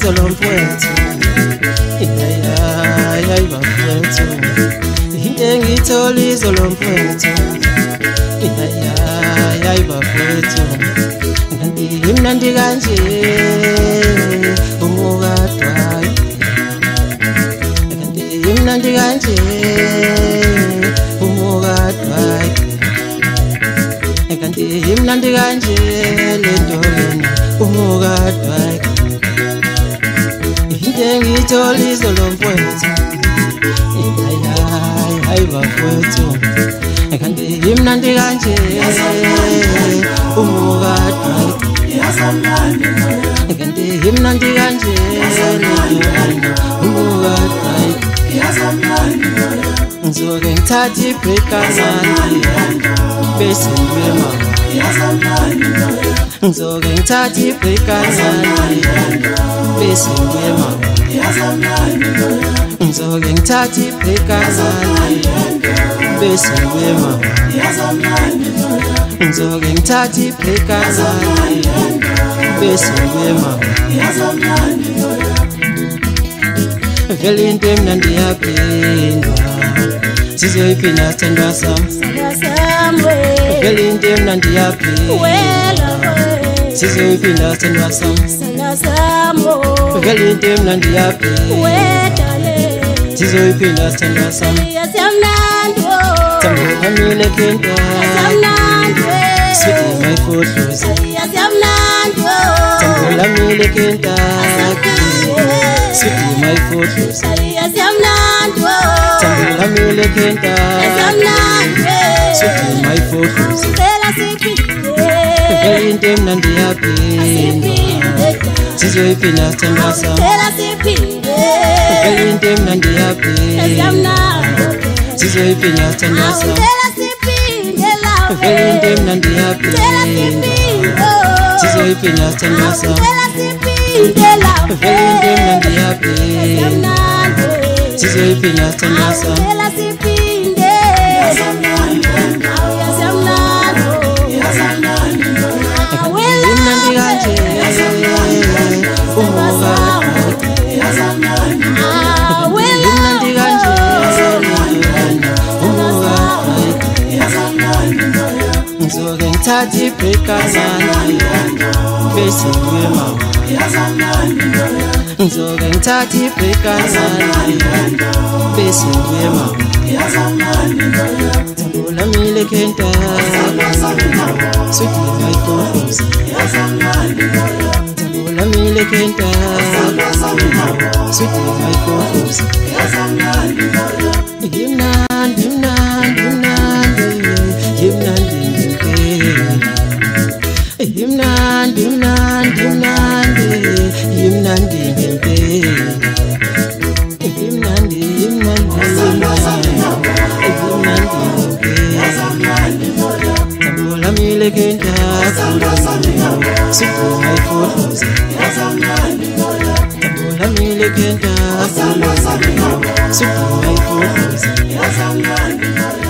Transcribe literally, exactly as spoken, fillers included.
ngitholizo lomfowethu hayi bafowethu into engitholizo lomfowethu hayi bafowethu imnandi kanje umukadwa imnandi kanje umukadwa kanti imnandi kanje lento lena umukadwa into engitholizo lomfowethu hayi bafowethu kanti imnandi kanje umukadwa kanti imnandi kanje umukadwa ngizoke ngithathe ibreak kancane bese ngiyema ngizoke ngithathe ibreak kancane bese ngiyema ngizoke ngithathe ibreak kancane bese ngiyema ngizoke ngithathe ibreak kancane bese ngiyema vele into emnandi yaphindwa sizoyiphinda sithandwa sami vele into emnandi yaphindwa sizoyiphinda sithandwa sami vele into emnandi yaphindwa sizoyiphinda sithandwa sami Tamile kenta Sweetie my photos Tamila mile kenta Sweetie my photos Tamila mile kenta Sweetie my photos Vele inte mnandi yapindwa sizoyiphinda sithandwa sami Vele inte mnandi yapindwa sizoyiphinda sithandwa sami vele into emnandi yaphinda sizoyiphinda sithandwa sami vele into emnandi yaphinda sizoyiphinda sithandwa sami imnandi kanje ngizoke ngithathe ibreak kancane bese ngiyema ngizoke ngithathe ibreak kancane bese ngiyema Tambula mile kenta Sweetie my photos Tambula mile kenta Sweetie my photos Himnandi, himnandi, himnandi Himnandi Himnandi, himnandi, himnandi Himnandi Himnandi, himnandi Tambula mile kenta Sweetie my photos Tambula mile kenta Sweetie my photos